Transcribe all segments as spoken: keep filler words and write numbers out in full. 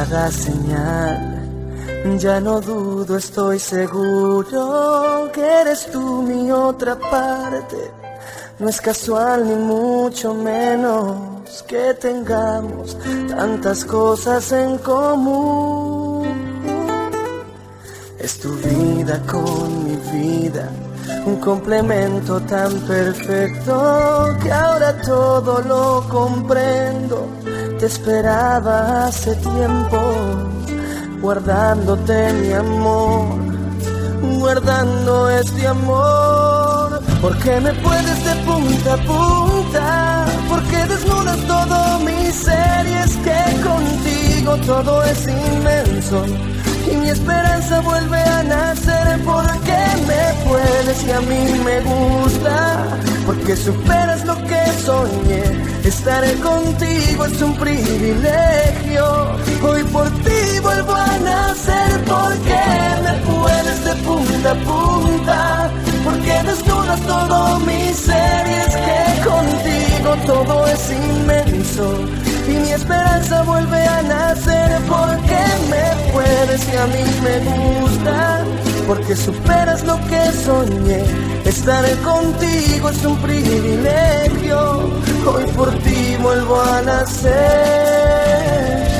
cada señal. Ya no dudo, estoy seguro que eres tú mi otra parte. No es casual ni mucho menos que tengamos tantas cosas en común. Es tu vida con mi vida, un complemento tan perfecto que ahora todo lo comprendo. Te esperaba hace tiempo, guardándote mi amor, guardando este amor. Porque me puedes de punta a punta, porque desnudas todo mi ser. Y es que contigo todo es inmenso y mi esperanza vuelve a nacer. Porque me puedes y a mí me gusta, porque superas lo que soñé. Estar contigo es un privilegio, hoy por ti vuelvo a nacer. Porque me puedes de punta a punta, porque desnudas todo mi ser. Y es que contigo todo es inmenso y mi esperanza vuelve a nacer. Porque me puedes y a mí me gusta, porque superas lo que soñé. Estar contigo es un privilegio, hoy por ti vuelvo a nacer.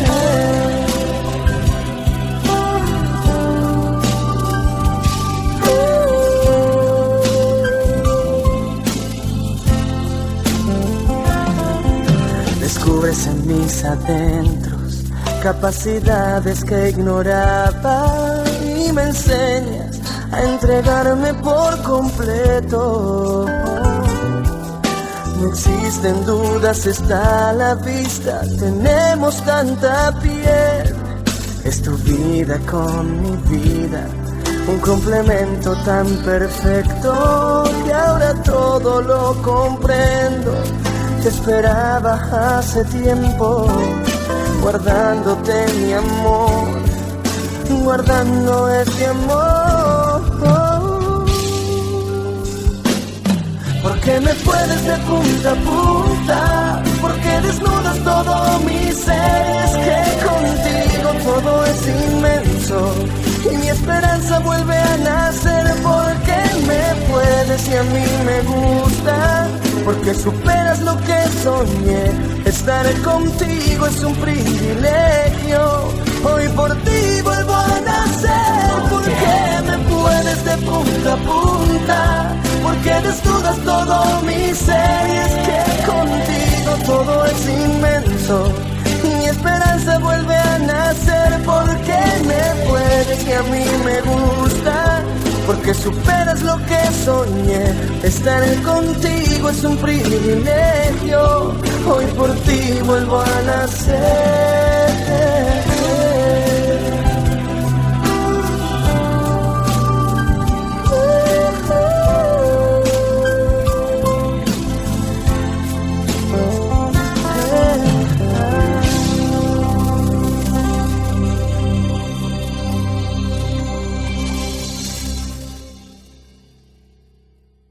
Descubres en mis adentros capacidades que ignoraba y me enseñas a entregarme por completo. No existen dudas, está a la vista, tenemos tanta piel. Es tu vida con mi vida, un complemento tan perfecto que ahora todo lo comprendo. Te esperaba hace tiempo, guardándote mi amor, guardando este amor. Porque me puedes de punta a punta, porque desnudas todo mi ser. Es que contigo todo es inmenso y mi esperanza vuelve a nacer. Porque me puedes y a mí me gusta, porque superas lo que soñé. Estar contigo es un privilegio, hoy por ti vuelvo a nacer. Porque me puedes de punta a punta, porque desnudas todo mi ser. Y es que contigo todo es inmenso y mi esperanza vuelve a nacer. Porque me puedes y a mí me gusta, porque superas lo que soñé. Estar contigo es un privilegio, hoy por ti vuelvo a nacer.